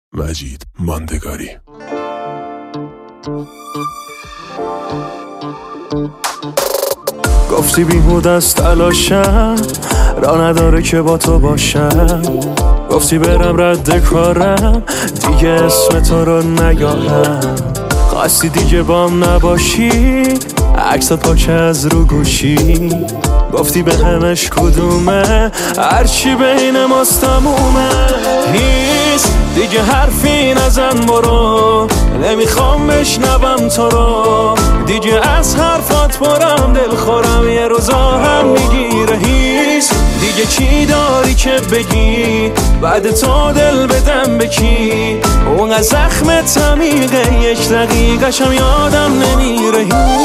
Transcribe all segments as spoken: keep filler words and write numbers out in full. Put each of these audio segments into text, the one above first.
مجید ماندگاری. گفتی بیهود از تلاشم، را نداره که با تو باشم. گفتی برم رد کارم، دیگه اسم تو رو نیارم. خواستی دیگه بام نباشی، عکسات پاچه از رو گوشی. گفتی به همش کدومه، هرچی بین ماست تمومه. هیچ دیگه حرفی نزن برو، نمیخوام بشنوم تو رو. دیگه از حرفات برم دل خورم، یه روزا هم میگیره. هیچ دیگه چی داری که بگی، بعد تو دل بدم به کی؟ اون از زخم تمیقه، یک دقیقشم یادم نمیره.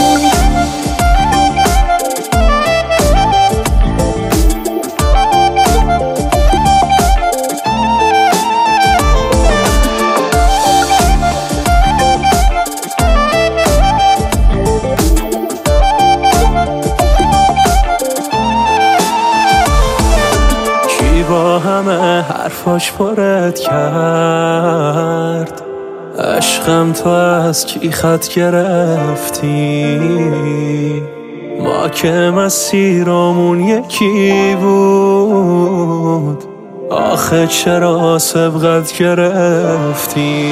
با همه حرفاش پرت کرد، عشقم تو از کی خط گرفتی؟ ما که مسیرمون یکی بود، آخه چرا سبقت گرفتی؟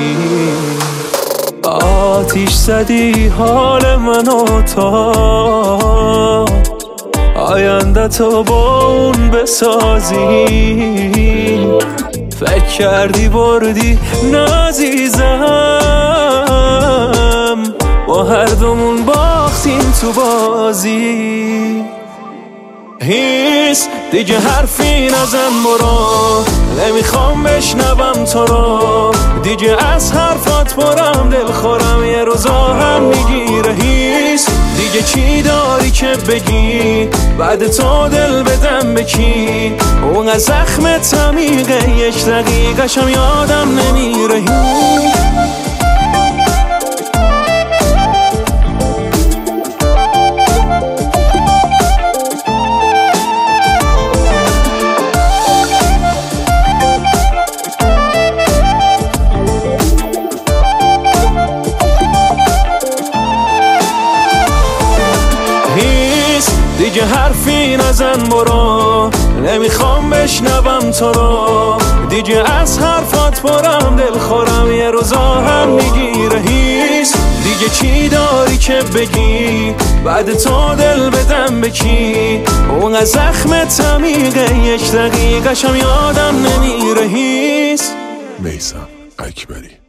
آتیش زدی حال منو تا آینده تو با اون بسازی. فکر کردی بردی نازیزم، با هر دومون باختیم تو بازی. هیچ دیگه حرفی نزن برو، نمیخوام بشنوم تو رو. دیگه از حرفات برم دل خورم، یه روزا هم میگیره. هیچ دیگه چی داری که بگی، بعد تو دل بدم به کی؟ اون از زخم تمیقه، یک دقیقشم یادم نمیره. دیگه حرفی نزن برو، نمیخوام بشنوم تو رو. دیگه از حرفات برم دل خورم، یه روزا هم میگیره. هیچ دیگه چی داری که بگی، بعد تو دل بدم به کی؟ اون از زخم تمیقه، یک دقیقشم یادم نمیره. هیچ میثم اکبری.